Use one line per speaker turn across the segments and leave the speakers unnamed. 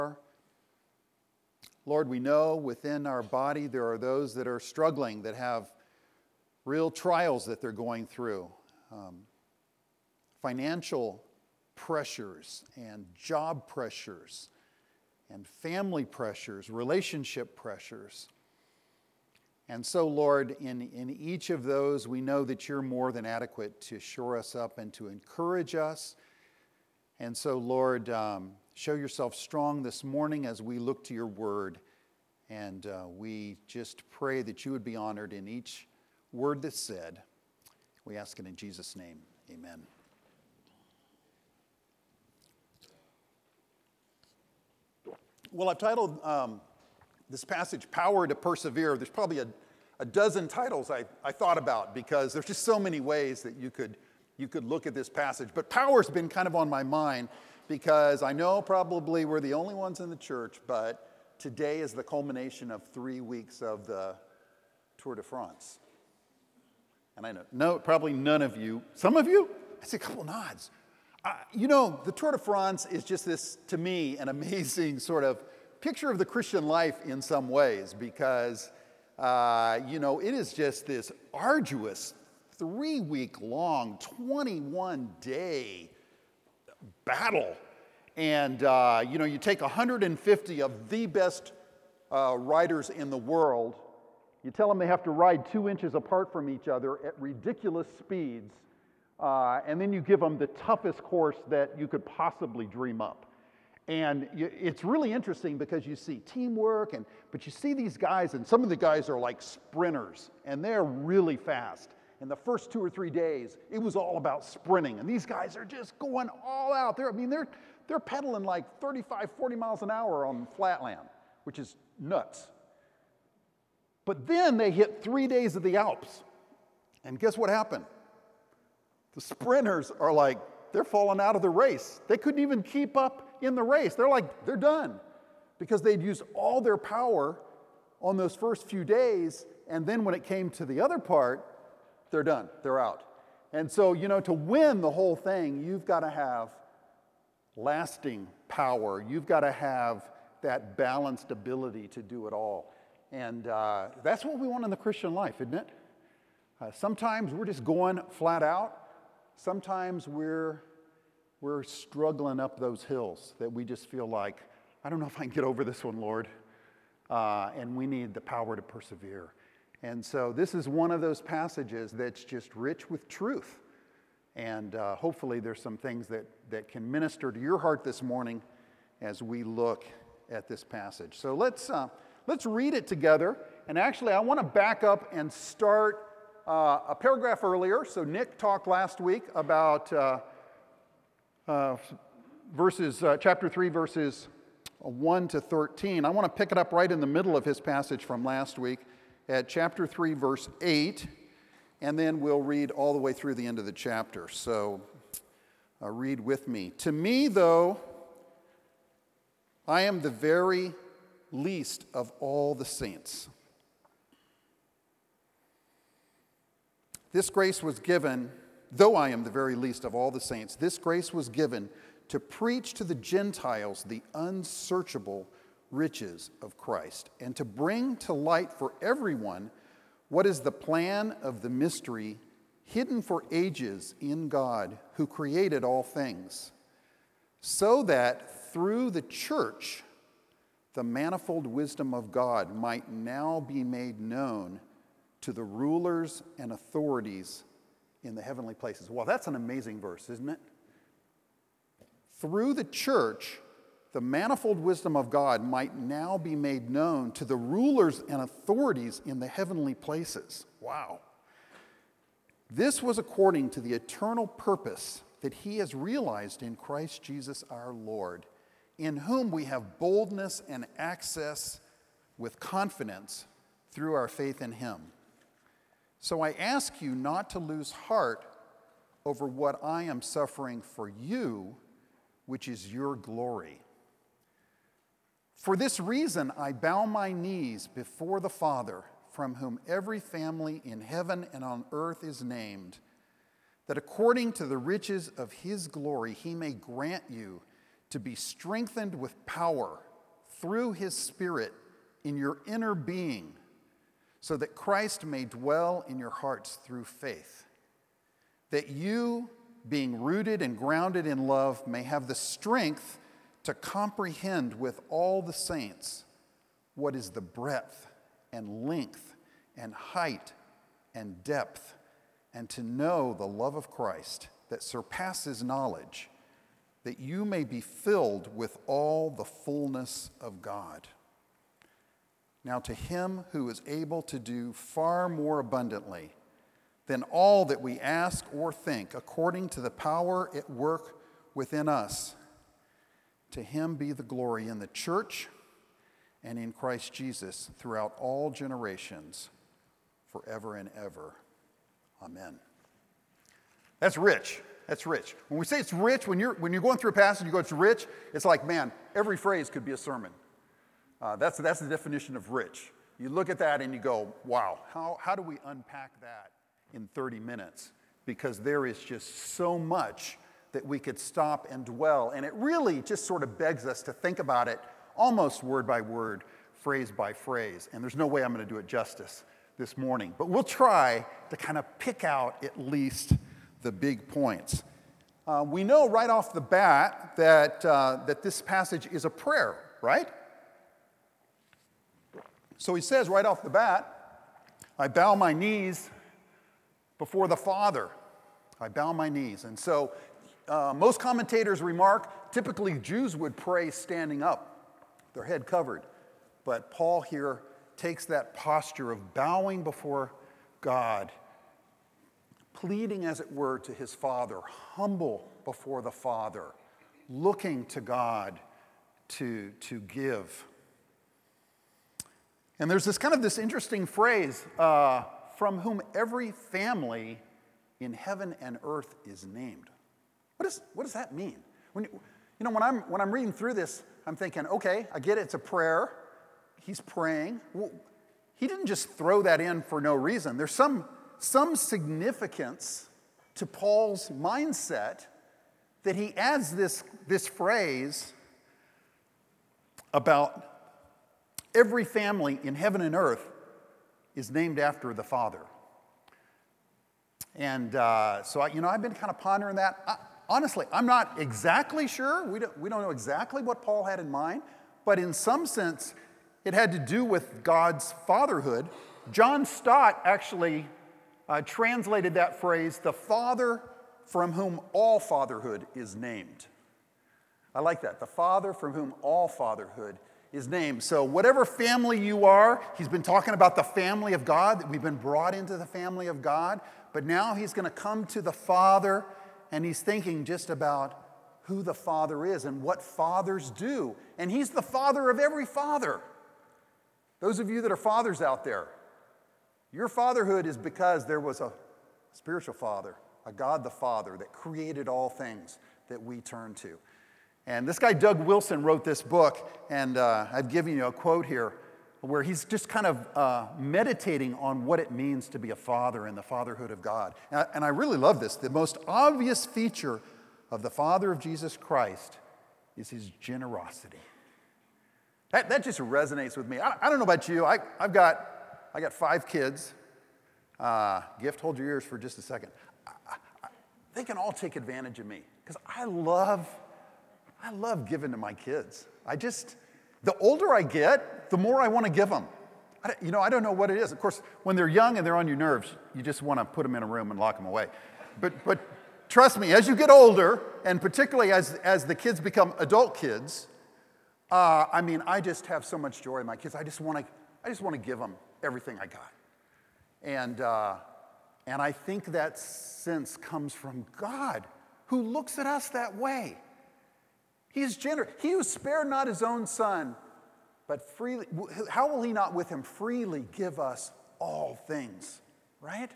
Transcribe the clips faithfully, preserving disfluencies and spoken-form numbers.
Lord, we know within our body there are those that are struggling, that have real trials that they're going through. Um, financial pressures and job pressures and family pressures, relationship pressures. And so, Lord, in, in each of those, we know that you're more than adequate to shore us up and to encourage us. And so, Lord, um, show yourself strong this morning as we look to your word. And uh, we just pray that you would be honored in each word that's said. We ask it in Jesus' name. Amen. Well, I've titled um, this passage, Power to Persevere. There's probably a, a dozen titles I, I thought about because there's just so many ways that you could, you could look at this passage. But power's been kind of on my mind because I know probably we're the only ones in the church, but today is the culmination of three weeks of the Tour de France. And I know, no, probably none of you, some of you, I see a couple nods. Uh, you know, the Tour de France is just this, to me, an amazing sort of picture of the Christian life in some ways because, uh, you know, it is just this arduous three-week-long, twenty-one day battle. And, uh, you know, you take one hundred fifty of the best uh, riders in the world, you tell them they have to ride two inches apart from each other at ridiculous speeds, Uh, and then you give them the toughest course that you could possibly dream up. And you, it's really interesting because you see teamwork, and but you see these guys, and some of the guys are like sprinters, and they're really fast. In the first two or three days, it was all about sprinting, and these guys are just going all out. They're, I mean, they're they're pedaling like thirty-five, forty miles an hour on flat land, which is nuts. But then they hit three days of the Alps, and guess what happened? The sprinters are like, they're falling out of the race. They couldn't even keep up in the race. They're like, they're done. Because they'd used all their power on those first few days, and then when it came to the other part, they're done. They're out. And so, you know, to win the whole thing, you've got to have lasting power. You've got to have that balanced ability to do it all. And uh, that's what we want in the Christian life, isn't it? Uh, sometimes we're just going flat out. Sometimes we're, we're struggling up those hills that we just feel like, I don't know if I can get over this one, Lord. Uh, and we need the power to persevere. And so this is one of those passages that's just rich with truth. And uh, hopefully there's some things that, that can minister to your heart this morning as we look at this passage. So let's, uh, let's read it together. And actually, I want to back up and start Uh, a paragraph earlier. So Nick talked last week about uh, uh, verses, uh, chapter three, verses one to thirteen. I want to pick it up right in the middle of his passage from last week at chapter three, verse eight, and then we'll read all the way through the end of the chapter. So uh, read with me. To me, though, I am the very least of all the saints. This grace was given, though I am the very least of all the saints, this grace was given to preach to the Gentiles the unsearchable riches of Christ, and to bring to light for everyone what is the plan of the mystery hidden for ages in God, who created all things, so that through the church the manifold wisdom of God might now be made known to the rulers and authorities in the heavenly places. Well, that's an amazing verse, isn't it? Through the church, the manifold wisdom of God might now be made known to the rulers and authorities in the heavenly places. Wow. This was according to the eternal purpose that he has realized in Christ Jesus our Lord, in whom we have boldness and access with confidence through our faith in him. So I ask you not to lose heart over what I am suffering for you, which is your glory. For this reason I bow my knees before the Father, from whom every family in heaven and on earth is named, that according to the riches of his glory he may grant you to be strengthened with power through his Spirit in your inner being, so that Christ may dwell in your hearts through faith, that you, being rooted and grounded in love, may have the strength to comprehend with all the saints what is the breadth and length and height and depth, and to know the love of Christ that surpasses knowledge, that you may be filled with all the fullness of God. Now to him who is able to do far more abundantly than all that we ask or think, according to the power at work within us, to him be the glory in the church and in Christ Jesus throughout all generations, forever and ever. Amen. That's rich. That's rich. When we say it's rich, when you're, when you're going through a passage, you go, it's rich, it's like, man, every phrase could be a sermon. Uh, that's, that's the definition of rich. You look at that and you go, wow, how, how do we unpack that in thirty minutes? Because there is just so much that we could stop and dwell. And it really just sort of begs us to think about it almost word by word, phrase by phrase. And there's no way I'm going to do it justice this morning. But we'll try to kind of pick out at least the big points. Uh, we know right off the bat that, uh, that this passage is a prayer, right? So he says right off the bat, I bow my knees before the Father. I bow my knees. And so uh, most commentators remark, typically Jews would pray standing up, their head covered. But Paul here takes that posture of bowing before God, pleading, as it were, to his Father, humble before the Father, looking to God to, to give. And there's this kind of this interesting phrase, uh, from whom every family in heaven and earth is named. What, is, what does that mean? When, you know, when I'm, when I'm reading through this, I'm thinking, okay, I get it, it's a prayer. He's praying. Well, he didn't just throw that in for no reason. There's some, some significance to Paul's mindset that he adds this, this phrase about every family in heaven and earth is named after the Father. And uh, so, I, you know, I've been kind of pondering that. I, honestly, I'm not exactly sure. We don't, we don't know exactly what Paul had in mind. But in some sense, it had to do with God's fatherhood. John Stott actually uh, translated that phrase, the Father from whom all fatherhood is named. I like that. The Father from whom all fatherhood is named. So whatever family you are, he's been talking about the family of God, that we've been brought into the family of God, but now he's going to come to the Father, and he's thinking just about who the Father is and what fathers do. And he's the Father of every father. Those of you that are fathers out there, your fatherhood is because there was a spiritual father, a God the Father that created all things that we turn to. And this guy, Doug Wilson, wrote this book, and uh, I've given you a quote here where he's just kind of uh, meditating on what it means to be a father and the fatherhood of God. And I, and I really love this. The most obvious feature of the Father of Jesus Christ is his generosity. That, that just resonates with me. I, I don't know about you. I, I've got, I got five kids. Uh, Gift, hold your ears for just a second. I, I, they can all take advantage of me because I love, I love giving to my kids. I just, the older I get, the more I want to give them. I, you know, I don't know what it is. Of course, when they're young and they're on your nerves, you just want to put them in a room and lock them away. But, but trust me, as you get older, and particularly as, as the kids become adult kids, uh, I mean, I just have so much joy in my kids. I just want to, I just want to give them everything I got. And, uh, and I think that sense comes from God, who looks at us that way. He is generous. He who spared not his own son, but freely, how will he not with him freely give us all things, right?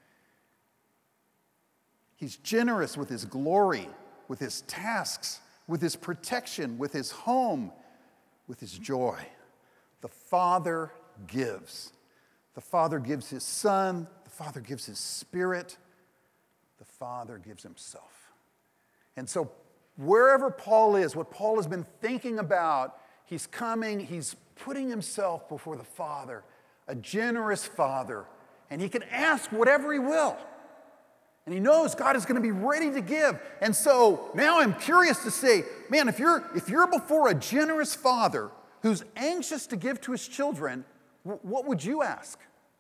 He's generous with his glory, with his tasks, with his protection, with his home, with his joy. The Father gives. The Father gives his Son. The Father gives his Spirit. The Father gives himself. And so wherever Paul is, what Paul has been thinking about he's coming, he's putting himself before the Father, a generous Father, and he can ask whatever he will. And he knows God is going to be ready to give. And so now I'm curious to say, man, if you're, if you're before a generous Father who's anxious to give to his children, what would you ask?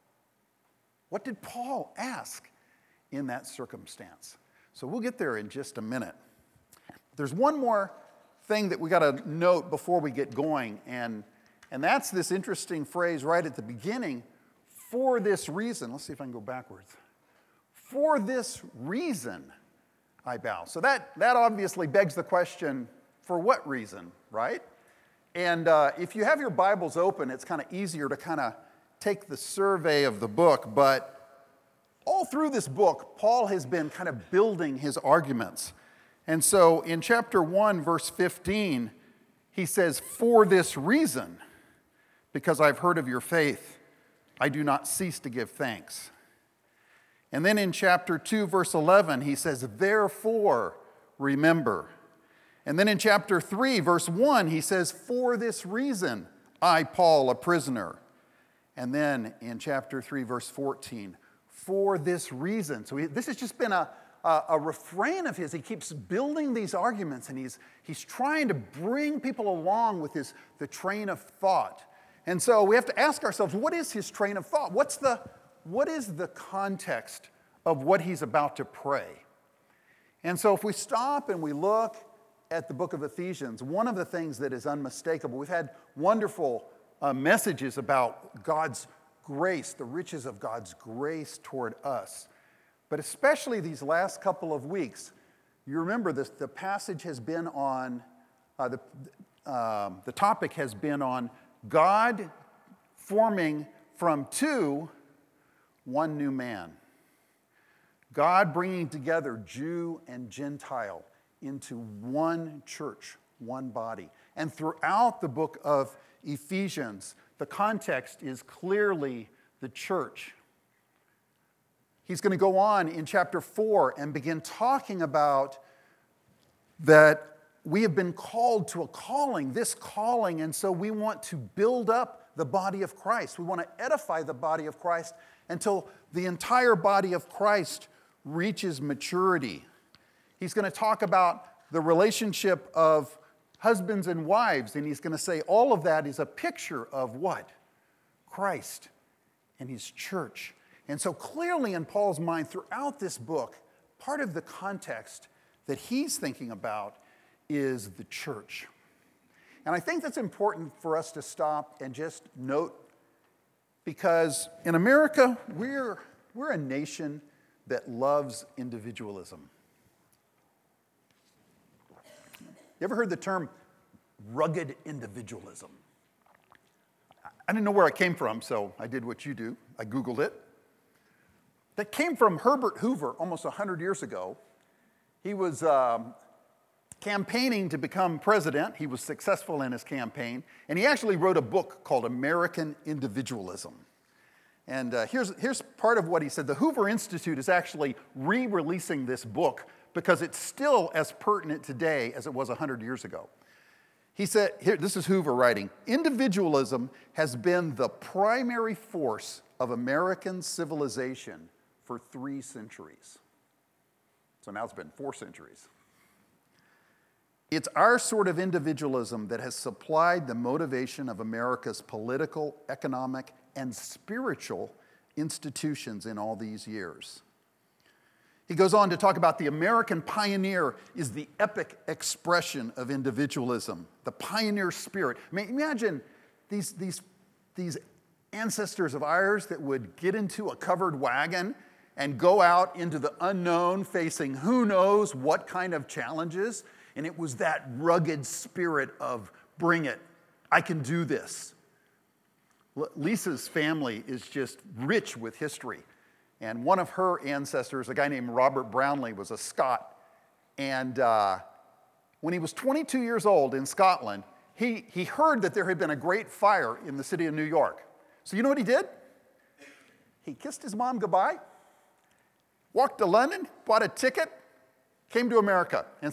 What did Paul ask in that circumstance? So we'll get there in just a minute. There's one more thing that we got to note before we get going, and, and that's this interesting phrase right at the beginning, for this reason. Let's see if I can go backwards. For this reason, I bow. So that, that obviously begs the question, for what reason, right? And uh, if you have your Bibles open, it's kind of easier to kind of take the survey of the book, but all through this book, Paul has been kind of building his arguments. And so in chapter one, verse fifteen, he says, for this reason, because I've heard of your faith, I do not cease to give thanks. And then in chapter two, verse eleven, he says, therefore, remember. And then in chapter three, verse one, he says, for this reason, I, Paul, a prisoner. And then in chapter three, verse fourteen, for this reason. So he, this has just been a, a, a refrain of his. He keeps building these arguments, and he's, he's trying to bring people along with his, the train of thought. And so we have to ask ourselves, what is his train of thought? What's the, what is the context of what he's about to pray? And so if we stop and we look at the book of Ephesians, one of the things that is unmistakable, we've had wonderful uh, messages about God's grace, the riches of God's grace toward us. But especially these last couple of weeks, you remember this, the passage has been on, uh, the, um, the topic has been on God forming from two one new man. God bringing together Jew and Gentile into one church, one body. And throughout the book of Ephesians, the context is clearly the church. He's going to go on in chapter four and begin talking about that we have been called to a calling, this calling, and so we want to build up the body of Christ. We want to edify the body of Christ until the entire body of Christ reaches maturity. He's going to talk about the relationship of husbands and wives, and he's going to say all of that is a picture of what? Christ and his church. And so clearly in Paul's mind throughout this book, part of the context that he's thinking about is the church. And I think that's important for us to stop and just note, because in America, we're, we're a nation that loves individualism. You ever heard the term rugged individualism? I didn't know where it came from, so I did what you do. I Googled it. That came from Herbert Hoover almost one hundred years ago. He was um, campaigning to become president. He was successful in his campaign, and he actually wrote a book called American Individualism. And uh, here's, here's part of what he said. The Hoover Institute is actually re-releasing this book because it's still as pertinent today as it was one hundred years ago. He said, here, this is Hoover writing, individualism has been the primary force of American civilization for three centuries. So now it's been four centuries. It's our sort of individualism that has supplied the motivation of America's political, economic, and spiritual institutions in all these years. He goes on to talk about the American pioneer is the epic expression of individualism, the pioneer spirit. I mean, imagine these, these, these ancestors of ours that would get into a covered wagon and go out into the unknown facing who knows what kind of challenges. And it was that rugged spirit of bring it, I can do this. Lisa's family is just rich with history. And one of her ancestors, a guy named Robert Brownlee, was a Scot. And uh, when he was twenty-two years old in Scotland, he, he heard that there had been a great fire in the city of New York. So you know what he did? He kissed his mom goodbye, walked to London, bought a ticket, came to America, and said,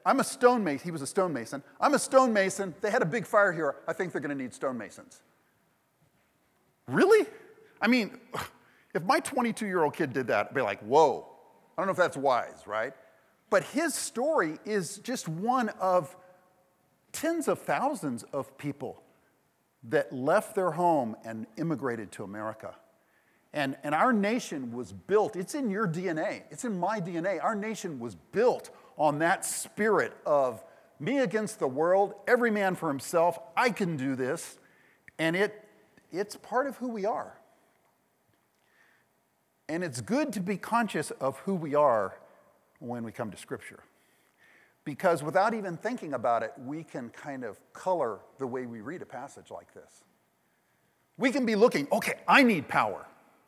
I'm a stonemason. He was a stonemason. I'm a stonemason. They had a big fire here. I think they're going to need stonemasons. Really? I mean, if my twenty-two-year-old kid did that, I'd be like, whoa. I don't know if that's wise, right? But his story is just one of tens of thousands of people that left their home and immigrated to America. And, and our nation was built, it's in your D N A, it's in my D N A. Our nation was built on that spirit of me against the world, every man for himself, I can do this, and it, it's part of who we are. And it's good to be conscious of who we are when we come to Scripture. Because without even thinking about it, we can kind of color the way we read a passage like this. We can be looking, okay, I need power.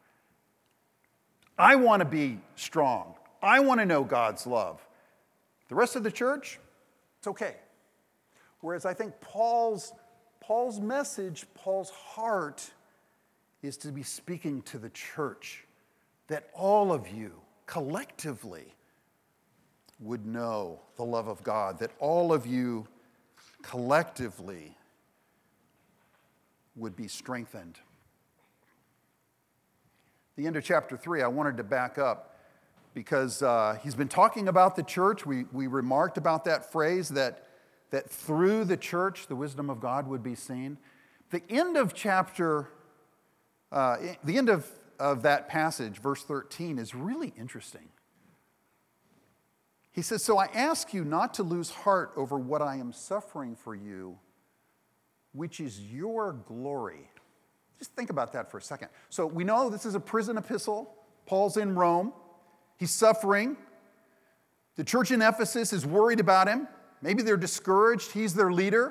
I want to be strong. I want to know God's love. The rest of the church, it's okay. Whereas I think Paul's, Paul's message, Paul's heart, is to be speaking to the church, that all of you collectively would know the love of God, that all of you collectively would be strengthened. The end of chapter three, I wanted to back up because uh, he's been talking about the church. We, we remarked about that phrase that, that through the church the wisdom of God would be seen. The end of chapter, uh, the end of, of that passage, verse thirteen, is really interesting. He says, so I ask you not to lose heart over what I am suffering for you, which is your glory. Just think about that for a second. So we know this is a prison epistle. Paul's in Rome. He's suffering. The church in Ephesus is worried about him. Maybe they're discouraged. He's their leader.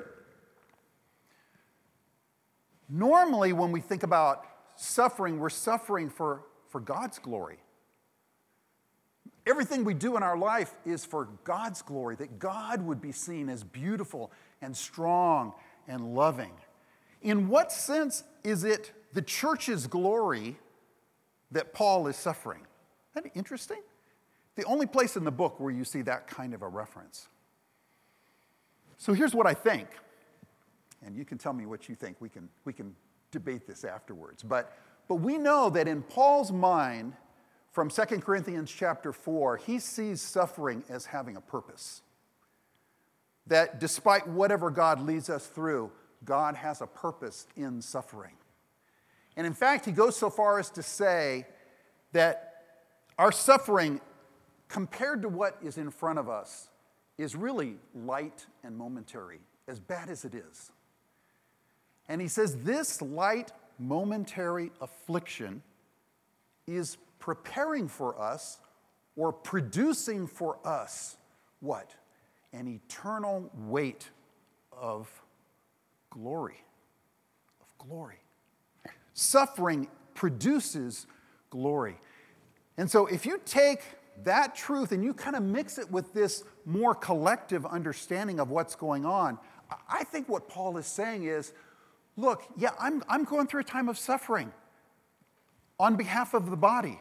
Normally, when we think about suffering, we're suffering for, for God's glory. Everything we do in our life is for God's glory, that God would be seen as beautiful and strong and loving. In what sense is it the church's glory that Paul is suffering? Isn't that interesting? The only place in the book where you see that kind of a reference. So here's what I think, and you can tell me what you think. We can, we can debate this afterwards. But, but we know that in Paul's mind, from Second Corinthians chapter four, he sees suffering as having a purpose. That despite whatever God leads us through, God has a purpose in suffering. And in fact, he goes so far as to say that our suffering, compared to what is in front of us, is really light and momentary, as bad as it is. And he says this light, momentary affliction is preparing for us or producing for us what? An eternal weight of glory. Of glory. Suffering produces glory. And so if you take that truth and you kind of mix it with this more collective understanding of what's going on, I think what Paul is saying is, look, yeah, I'm, I'm going through a time of suffering on behalf of the body.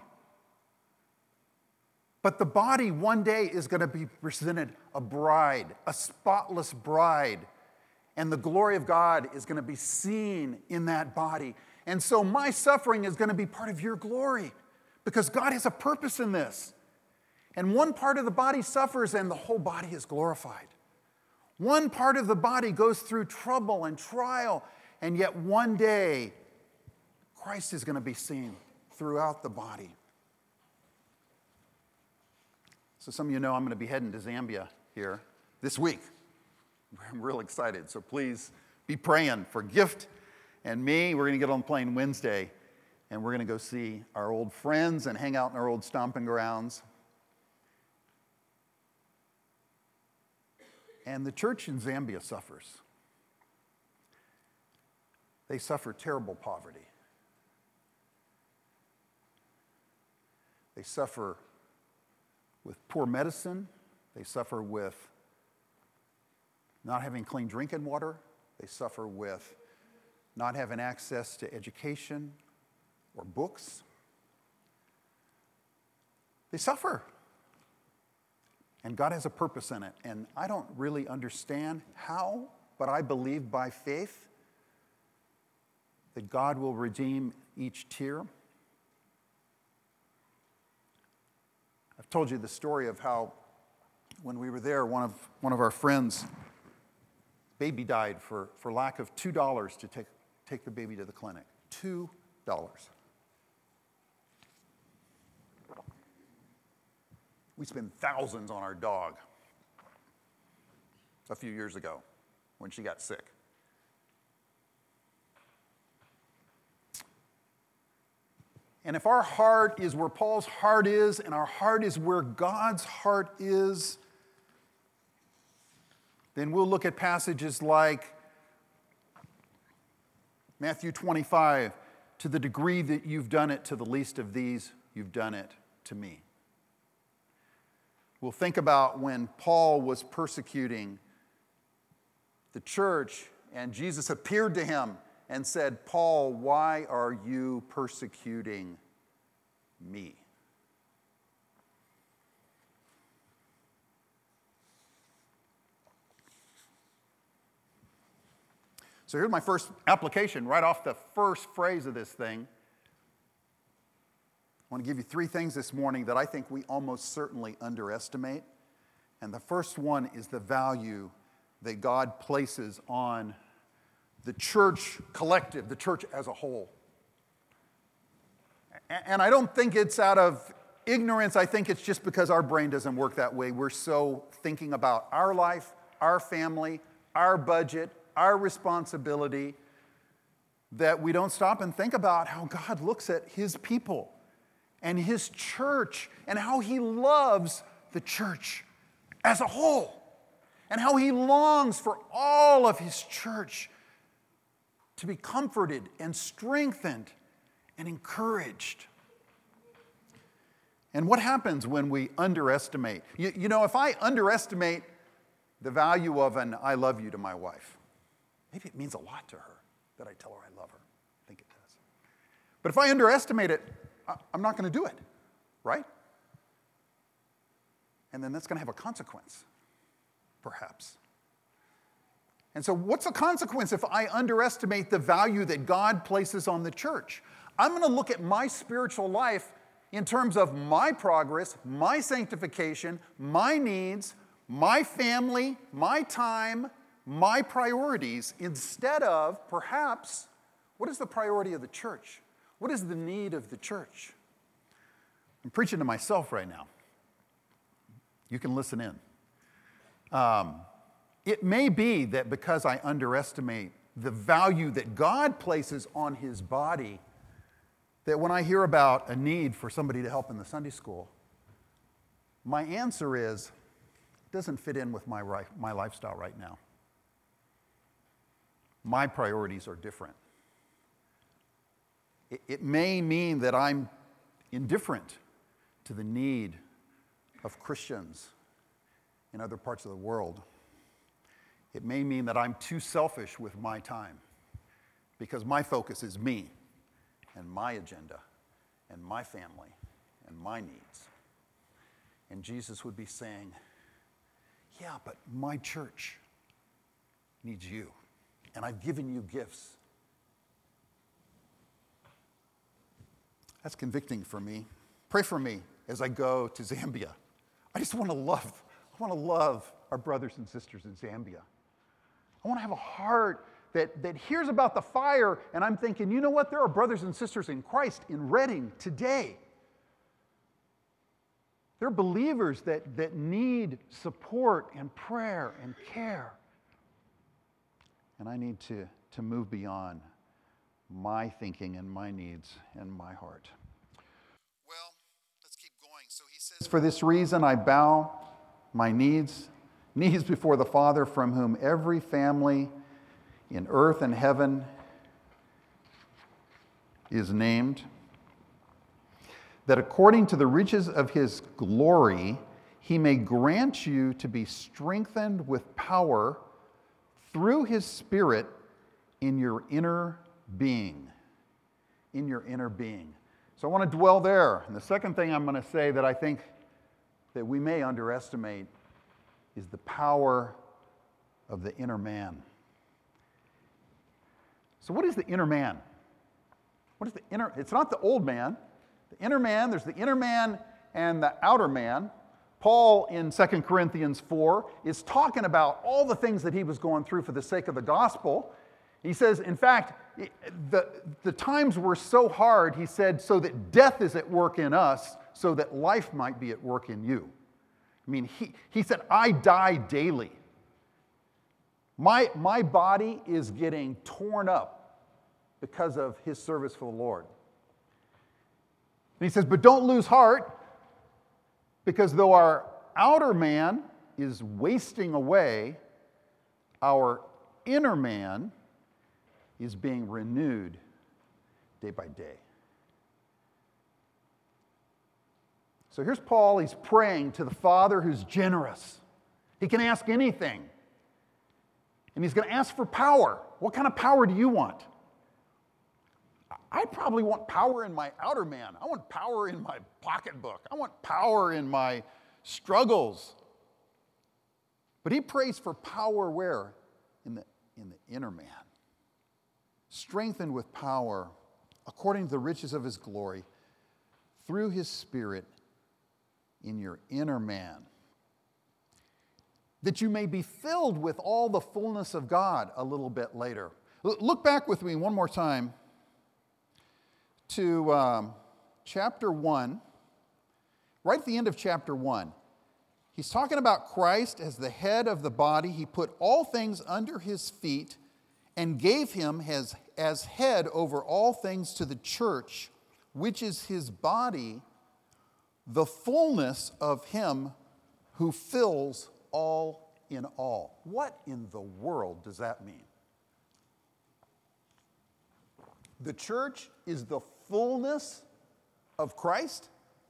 But the body one day is going to be presented a bride, a spotless bride. And the glory of God is going to be seen in that body. And so my suffering is going to be part of your glory because God has a purpose in this. And one part of the body suffers and the whole body is glorified. One part of the body goes through trouble and trial, and yet one day Christ is going to be seen throughout the body. So some of you know I'm going to be heading to Zambia here this week. I'm real excited, so please be praying for Gift and me. We're going to get on the plane Wednesday, and we're going to go see our old friends and hang out in our old stomping grounds. And the church in Zambia suffers. They suffer terrible poverty. They suffer with poor medicine. They suffer with not having clean drinking water. They suffer with not having access to education or books. They suffer. And God has a purpose in it. And I don't really understand how, but I believe by faith that God will redeem each tear. I've told you the story of how when we were there, one of, one of our friends' baby died for, for lack of two dollars to take, take the baby to the clinic. two dollars. We spent thousands on our dog a few years ago when she got sick. And if our heart is where Paul's heart is, and our heart is where God's heart is, then we'll look at passages like Matthew twenty-five, to the degree that you've done it to the least of these, you've done it to me. We'll think about when Paul was persecuting the church and Jesus appeared to him and said, Paul, why are you persecuting me? So here's my first application right off the first phrase of this thing. I want to give you three things this morning that I think we almost certainly underestimate. And the first one is the value that God places on the church collective, the church as a whole. And I don't think it's out of ignorance. I think it's just because our brain doesn't work that way. We're so thinking about our life, our family, our budget, our responsibility, that we don't stop and think about how God looks at his people and his church and how he loves the church as a whole and how he longs for all of his church to be comforted and strengthened and encouraged. And what happens when we underestimate? You, you know, if I underestimate the value of an I love you to my wife, maybe it means a lot to her that I tell her I love her. I think it does. But if I underestimate it, I'm not going to do it, right? And then that's going to have a consequence, perhaps. And so what's the consequence if I underestimate the value that God places on the church? I'm going to look at my spiritual life in terms of my progress, my sanctification, my needs, my family, my time, my priorities, instead of, perhaps, what is the priority of the church? What is the need of the church? I'm preaching to myself right now. You can listen in. Um, it may be that because I underestimate the value that God places on his body, that when I hear about a need for somebody to help in the Sunday school, my answer is, it doesn't fit in with my, my lifestyle right now. My priorities are different. It, it may mean that I'm indifferent to the need of Christians in other parts of the world. It may mean that I'm too selfish with my time because my focus is me and my agenda and my family and my needs. And Jesus would be saying, yeah, but my church needs you, and I've given you gifts. That's convicting for me. Pray for me as I go to Zambia. I just want to love, I want to love our brothers and sisters in Zambia. I want to have a heart that, that hears about the fire, and I'm thinking, you know what? There are brothers and sisters in Christ in Redding today. There are believers that, that need support and prayer and care. And I need to, to move beyond my thinking and my needs and my heart. Well, let's keep going. So he says, for this reason I bow my knees, knees before the Father, from whom every family in earth and heaven is named, that according to the riches of his glory, he may grant you to be strengthened with power through his Spirit in your inner being. In your inner being. So I want to dwell there. And the second thing I'm going to say that I think that we may underestimate is the power of the inner man. So what is the inner man? What is the inner? It's not the old man. The inner man, there's the inner man and the outer man. Paul in Second Corinthians four is talking about all the things that he was going through for the sake of the gospel. He says, in fact, the, the times were so hard, he said, so that death is at work in us, so that life might be at work in you. I mean, he, he said, I die daily. My, my body is getting torn up because of his service for the Lord. And he says, but don't lose heart, because though our outer man is wasting away, our inner man is being renewed day by day. So here's Paul, he's praying to the Father who's generous. He can ask anything. And he's going to ask for power. What kind of power do you want? I probably want power in my outer man. I want power in my pocketbook. I want power in my struggles. But he prays for power where? In the, in the inner man. Strengthened with power according to the riches of his glory through his Spirit in your inner man, that you may be filled with all the fullness of God a little bit later. Look back with me one more time to um, chapter one, right at the end of chapter one. He's talking about Christ as the head of the body. He put all things under his feet and gave him as, as head over all things to the church, which is his body, the fullness of him who fills all in all. What in the world does that mean? The church is the fullness of Christ?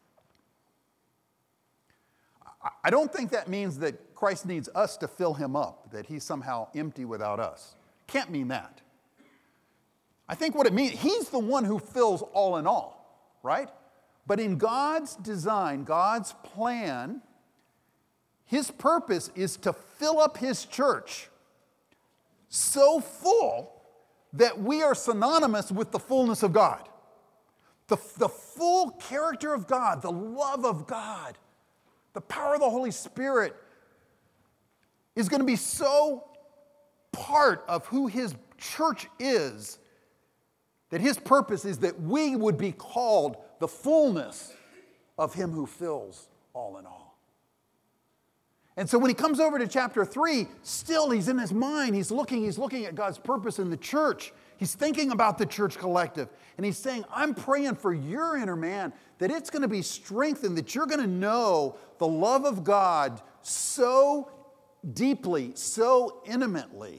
I don't think that means that Christ needs us to fill him up, that he's somehow empty without us. Can't mean that. I think what it means, he's the one who fills all in all, right? But in God's design, God's plan, his purpose is to fill up his church so full that we are synonymous with the fullness of God. The, the full character of God, the love of God, the power of the Holy Spirit is going to be so part of who his church is that his purpose is that we would be called the fullness of him who fills all in all. And so when he comes over to chapter three, still he's in his mind, he's looking, he's looking at God's purpose in the church. He's thinking about the church collective. And he's saying, I'm praying for your inner man, that it's going to be strengthened, that you're going to know the love of God so deeply, so intimately,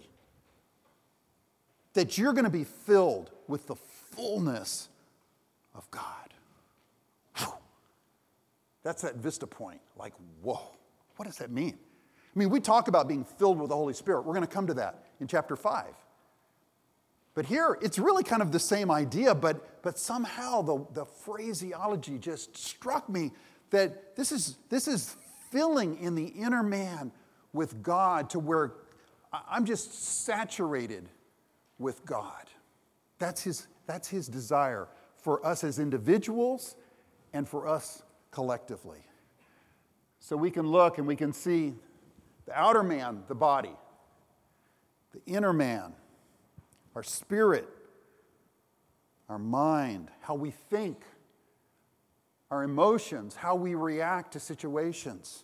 that you're going to be filled with the fullness of God. Whew. That's that vista point. Like, whoa, what does that mean? I mean, we talk about being filled with the Holy Spirit. We're going to come to that in chapter five. But here, it's really kind of the same idea, but, but somehow the, the phraseology just struck me that this is, this is filling in the inner man with God to where I'm just saturated with God. That's his, that's his desire for us as individuals and for us collectively. So we can look and we can see the outer man, the body, the inner man, our spirit, our mind, how we think, our emotions, how we react to situations,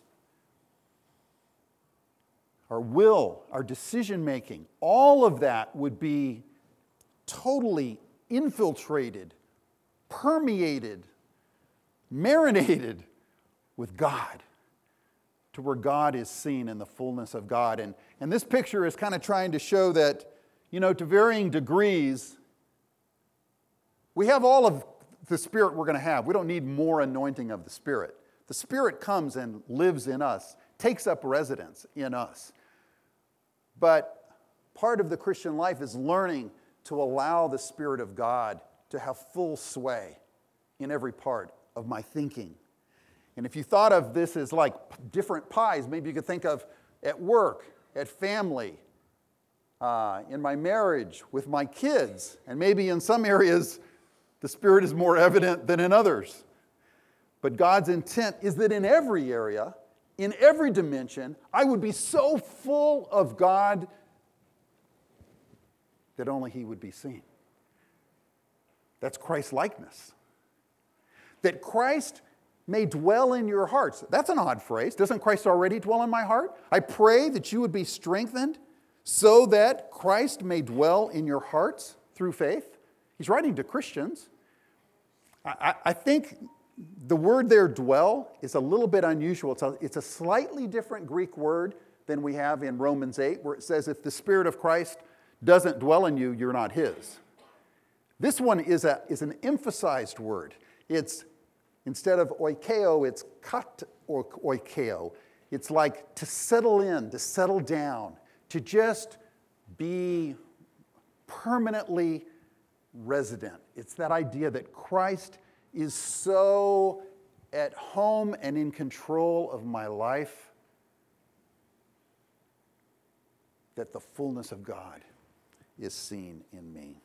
our will, our decision making, all of that would be totally infiltrated, permeated, marinated with God, to where God is seen in the fullness of God. And, and this picture is kind of trying to show that, you know, to varying degrees, we have all of the Spirit we're going to have. We don't need more anointing of the Spirit. The Spirit comes and lives in us, takes up residence in us. But part of the Christian life is learning to allow the Spirit of God to have full sway in every part of my thinking, And if you thought of this as like different pies, maybe you could think of at work, at family, uh, in my marriage, with my kids. And maybe in some areas, the Spirit is more evident than in others. But God's intent is that in every area, in every dimension, I would be so full of God that only He would be seen. That's Christ-likeness. That Christ may dwell in your hearts. That's an odd phrase. Doesn't Christ already dwell in my heart? I pray that you would be strengthened so that Christ may dwell in your hearts through faith. He's writing to Christians. I, I think the word there, dwell, is a little bit unusual. It's a, it's a slightly different Greek word than we have in Romans eight, where it says if the Spirit of Christ doesn't dwell in you, you're not His. This one is, a, is an emphasized word. It's, instead of oikeo, it's kat or oikeo. It's like to settle in, to settle down, to just be permanently resident. It's that idea that Christ is so at home and in control of my life that the fullness of God is seen in me.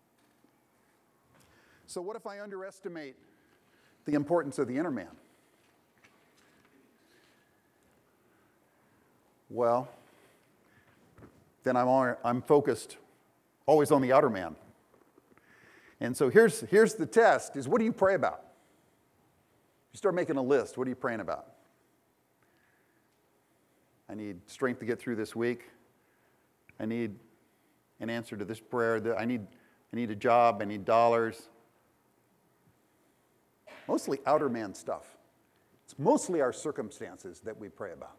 So what if I underestimate the importance of the inner man? Well, then I'm, all, I'm focused always on the outer man. And so here's, here's the test, is what do you pray about? You start making a list. What are you praying about? I need strength to get through this week. I need an answer to this prayer. I need, I need a job. I need dollars. Mostly outer man stuff. It's mostly our circumstances that we pray about.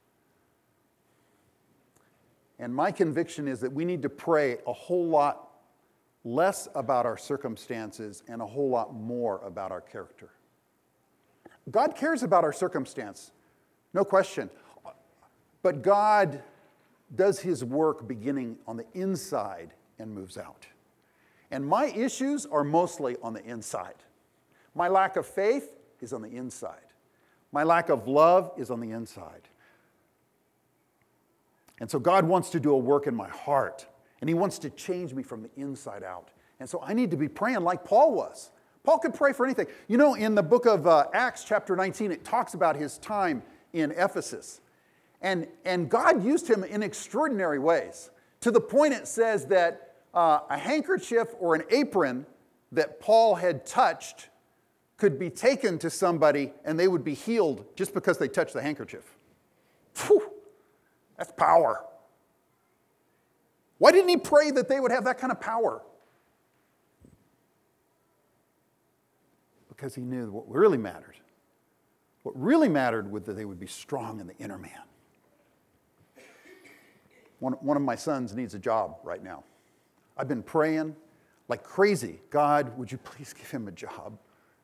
And my conviction is that we need to pray a whole lot less about our circumstances and a whole lot more about our character. God cares about our circumstance, no question. But God does His work beginning on the inside and moves out. And my issues are mostly on the inside. My lack of faith is on the inside. My lack of love is on the inside. And so God wants to do a work in my heart. And He wants to change me from the inside out. And so I need to be praying like Paul was. Paul could pray for anything. You know, in the book of uh, Acts chapter nineteen, it talks about his time in Ephesus. And, and God used him in extraordinary ways. To the point it says that uh, a handkerchief or an apron that Paul had touched could be taken to somebody and they would be healed just because they touched the handkerchief. Whew, that's power. Why didn't he pray that they would have that kind of power? Because he knew what really mattered. What really mattered was that they would be strong in the inner man. One, one of my sons needs a job right now. I've been praying like crazy. God, would you please give him a job?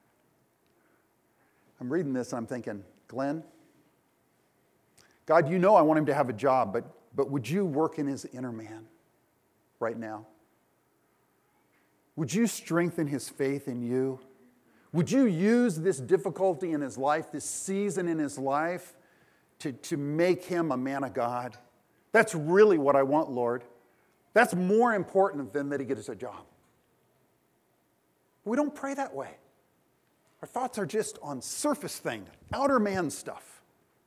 I'm reading this and I'm thinking, Glenn, God, you know I want him to have a job, but, but would you work in his inner man right now? Would you strengthen his faith in you? Would you use this difficulty in his life, this season in his life, to, to make him a man of God? That's really what I want, Lord. That's more important than that he gets a job. We don't pray that way. Our thoughts are just on surface things, outer man stuff.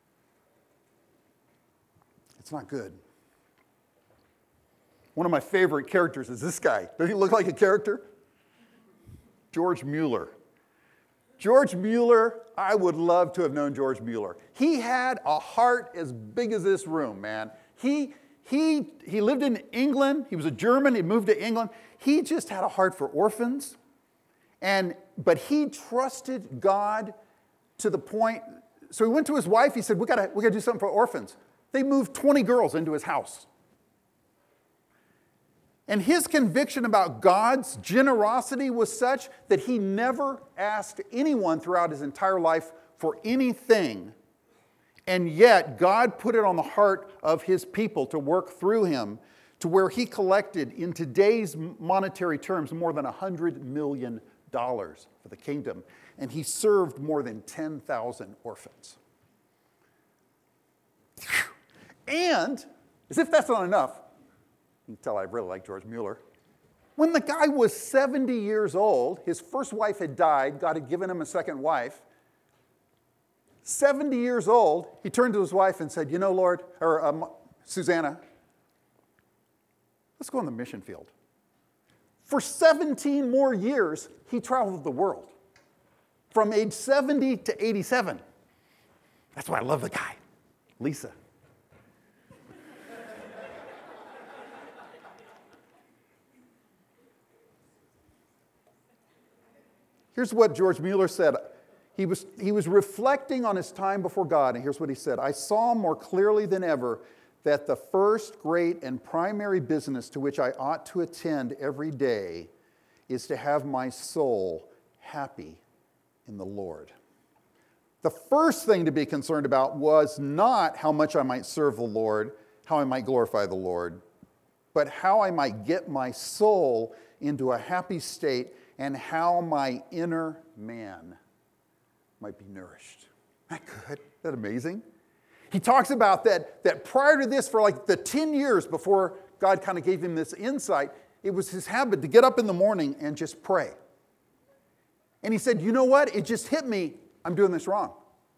It's not good. One of my favorite characters is this guy. Doesn't he look like a character? George Mueller. George Mueller, I would love to have known George Mueller. He had a heart as big as this room, man. He, he, he lived in England. He was a German. He moved to England. He just had a heart for orphans. And, but he trusted God to the point, so he went to his wife. He said, we gotta, we gotta do something for orphans. They moved twenty girls into his house. And his conviction about God's generosity was such that he never asked anyone throughout his entire life for anything. And yet, God put it on the heart of his people to work through him to where he collected, in today's monetary terms, more than one hundred million dollars for the kingdom, and he served more than ten thousand orphans. And, as if that's not enough, you can tell I really like George Mueller. When the guy was seventy years old, his first wife had died, God had given him a second wife. seventy years old, he turned to his wife and said, you know, Lord, or um, Susanna, let's go on the mission field. For seventeen more years, he traveled the world, from age seventy to eighty-seven. That's why I love the guy, Lisa. Here's what George Mueller said. He was, he was reflecting on his time before God, and here's what he said. I saw more clearly than ever that the first great and primary business to which I ought to attend every day is to have my soul happy in the Lord. The first thing to be concerned about was not how much I might serve the Lord, how I might glorify the Lord, but how I might get my soul into a happy state and how my inner man might be nourished. Isn't that good? Isn't that amazing? He talks about that, that prior to this, for like the ten years before God kind of gave him this insight, it was his habit to get up in the morning and just pray. And he said, you know what? It just hit me. I'm doing this wrong.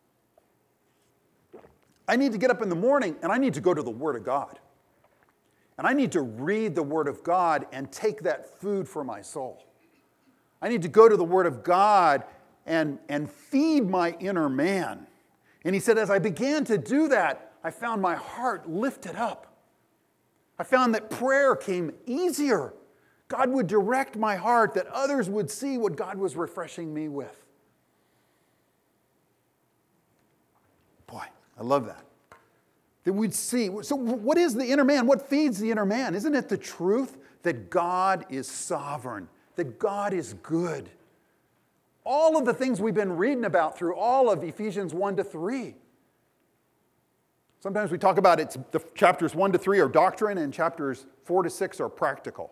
I need to get up in the morning and I need to go to the Word of God. And I need to read the Word of God and take that food for my soul. I need to go to the Word of God and, and feed my inner man. And he said, as I began to do that, I found my heart lifted up. I found that prayer came easier. God would direct my heart, that others would see what God was refreshing me with. Boy, I love that. That we'd see. So what is the inner man? What feeds the inner man? Isn't it the truth that God is sovereign? That God is good. All of the things we've been reading about through all of Ephesians one to three. Sometimes we talk about it, the chapters one to three are doctrine and chapters four to six are practical.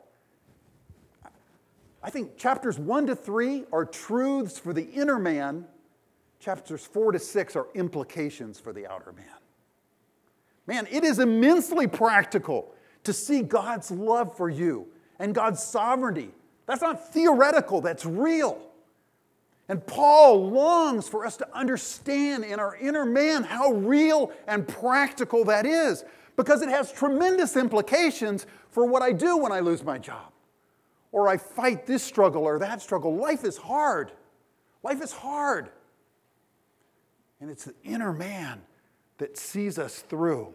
I think chapters one to three are truths for the inner man. Chapters four to six are implications for the outer man. Man, it is immensely practical to see God's love for you and God's sovereignty. That's not theoretical, that's real. And Paul longs for us to understand in our inner man how real and practical that is, because it has tremendous implications for what I do when I lose my job, or I fight this struggle or that struggle. Life is hard. Life is hard. And it's the inner man that sees us through.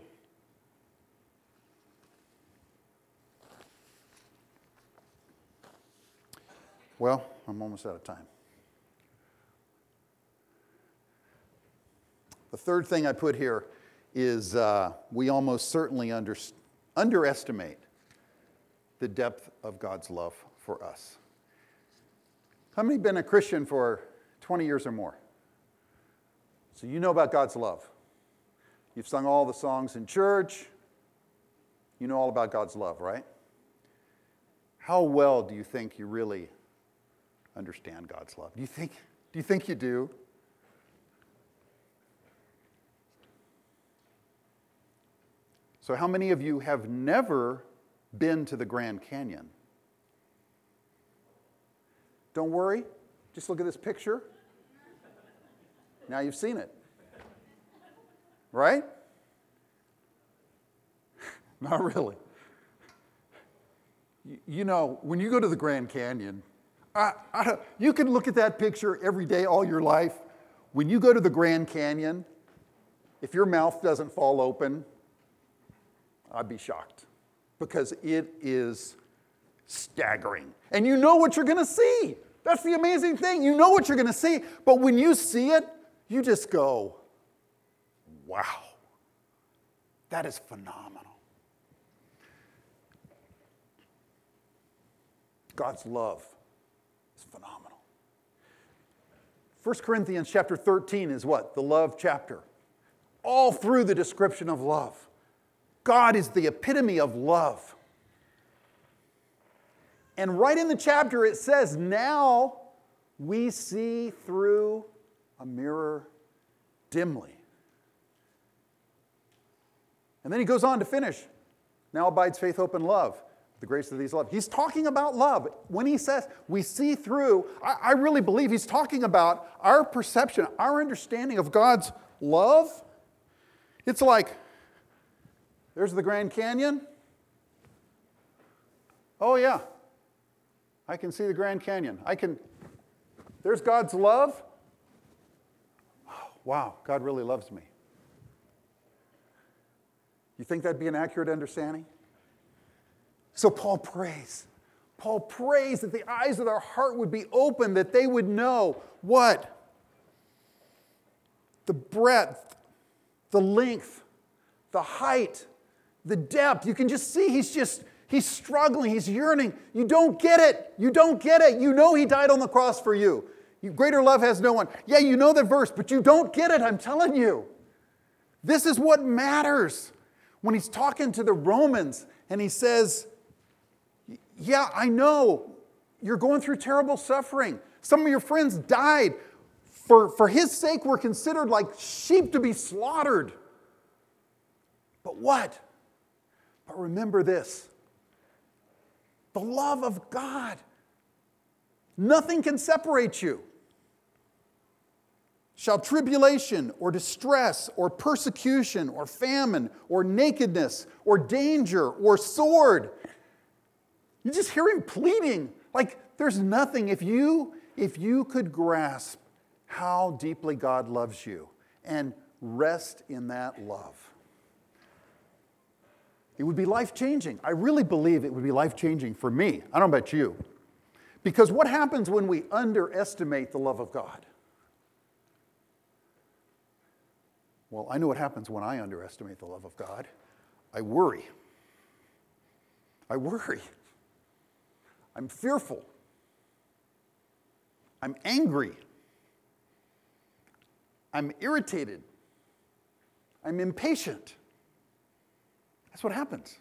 Well, I'm almost out of time. The third thing I put here is uh, we almost certainly under, underestimate the depth of God's love for us. How many have been a Christian for twenty years or more? So you know about God's love. You've sung all the songs in church. You know all about God's love, right? How well do you think you really understand God's love? Do you think, do you think you do? So how many of you have never been to the Grand Canyon? Don't worry, just look at this picture. Now you've seen it. Right? Not really. You know, when you go to the Grand Canyon, I, I, you can look at that picture every day, all your life. When you go to the Grand Canyon, if your mouth doesn't fall open, I'd be shocked, because it is staggering. And you know what you're going to see. That's the amazing thing. You know what you're going to see, but when you see it, you just go, wow, that is phenomenal. God's love is phenomenal. First Corinthians chapter thirteen is what? The love chapter. All through the description of love. God is the epitome of love. And right in the chapter it says, now we see through a mirror dimly. And then he goes on to finish. Now abides faith, hope, and love. The grace of these love. He's talking about love. When he says we see through, I, I really believe he's talking about our perception, our understanding of God's love. It's like, there's the Grand Canyon. Oh yeah, I can see the Grand Canyon. I can, there's God's love. Oh, wow, God really loves me. You think that'd be an accurate understanding? So Paul prays. Paul prays that the eyes of their heart would be open, that they would know what? The breadth, the length, the height, the depth. You can just see he's just, he's struggling, he's yearning. You don't get it. You don't get it. You know he died on the cross for you. You, greater love has no one. Yeah, you know the verse, but you don't get it, I'm telling you. This is what matters. When he's talking to the Romans and he says, yeah, I know you're going through terrible suffering. Some of your friends died. For, for his sake, we're considered like sheep to be slaughtered. But what? But remember this. The love of God. Nothing can separate you. Shall tribulation or distress or persecution or famine or nakedness or danger or sword. You just hear him pleading. Like there's nothing. If you, if you could grasp how deeply God loves you and rest in that love, it would be life-changing. I really believe it would be life-changing for me. I don't know about you. Because what happens when we underestimate the love of God? Well, I know what happens when I underestimate the love of God. I worry. I worry. I'm fearful. I'm angry. I'm irritated. I'm impatient. That's what happens.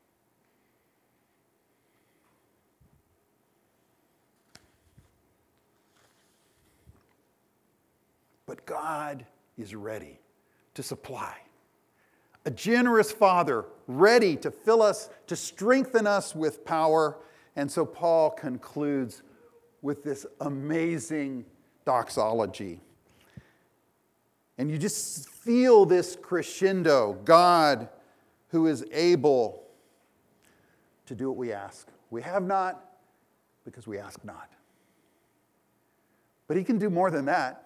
But God is ready to supply. A generous Father ready to fill us, to strengthen us with power. And so Paul concludes with this amazing doxology. And you just feel this crescendo. God who is able to do what we ask. We have not because we ask not. But he can do more than that.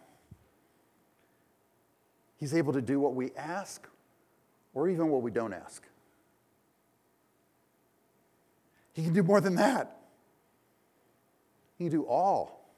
He's able to do what we ask or even what we don't ask. He can do more than that. He can do all.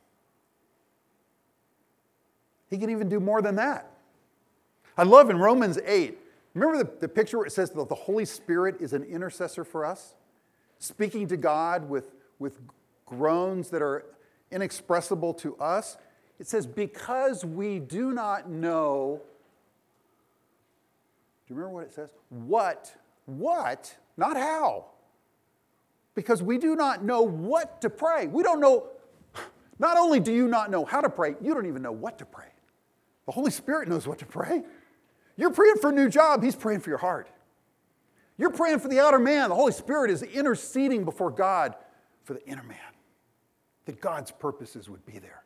He can even do more than that. I love in Romans eight, remember the, the picture where it says that the Holy Spirit is an intercessor for us? Speaking to God with, with groans that are inexpressible to us. It says, because we do not know. Do you remember what it says? What? What? Not how. Because we do not know what to pray. We don't know. Not only do you not know how to pray, you don't even know what to pray. The Holy Spirit knows what to pray. You're praying for a new job. He's praying for your heart. You're praying for the outer man. The Holy Spirit is interceding before God for the inner man. That God's purposes would be there.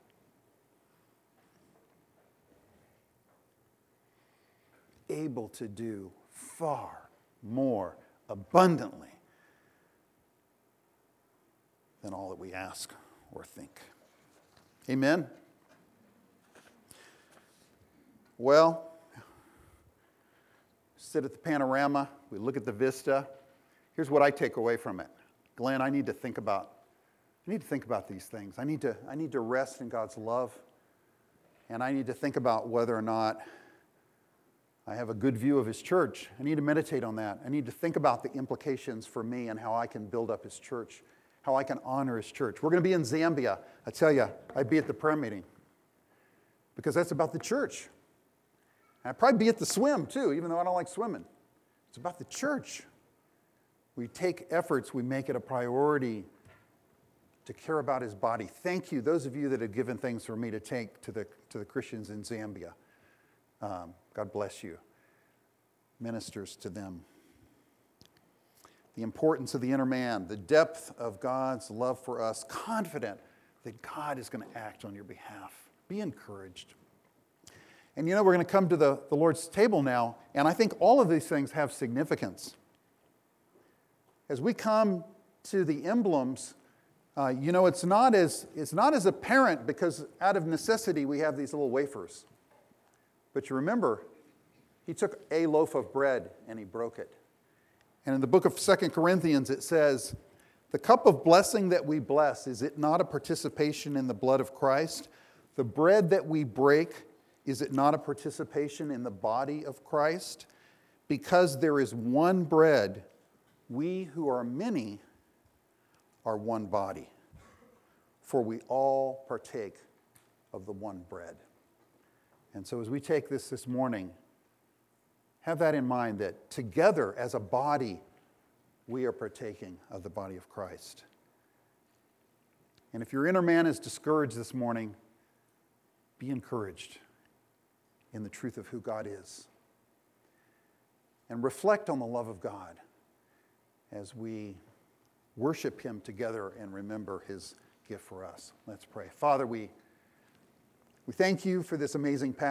Able to do far more abundantly than all that we ask or think. Amen? Well, sit at the panorama, we look at the vista. Here's what I take away from it. Glenn, I need to think about, I need to think about these things. I need to, I need to rest in God's love, and I need to think about whether or not I have a good view of His church. I need to meditate on that. I need to think about the implications for me and how I can build up His church, how I can honor His church. We're going to be in Zambia. I tell you, I'd be at the prayer meeting because that's about the church. And I'd probably be at the swim too, even though I don't like swimming. It's about the church. We take efforts, we make it a priority to care about his body. Thank you, those of you that have given things for me to take to the, to the Christians in Zambia. Um, God bless you. Ministers to them. The importance of the inner man, the depth of God's love for us, confident that God is going to act on your behalf. Be encouraged. And you know, we're going to come to the, the Lord's table now, and I think all of these things have significance. As we come to the emblems, uh, you know, it's not as it's not as apparent because out of necessity we have these little wafers. But you remember, he took a loaf of bread and he broke it. And in the book of Second Corinthians it says, the cup of blessing that we bless, is it not a participation in the blood of Christ? The bread that we break, is it not a participation in the body of Christ? Because there is one bread, we who are many are one body, for we all partake of the one bread. And so as we take this this morning, have that in mind, that together as a body, we are partaking of the body of Christ. And if your inner man is discouraged this morning, be encouraged in the truth of who God is. And reflect on the love of God as we worship him together and remember his gift for us. Let's pray. Father, we, we thank you for this amazing passage.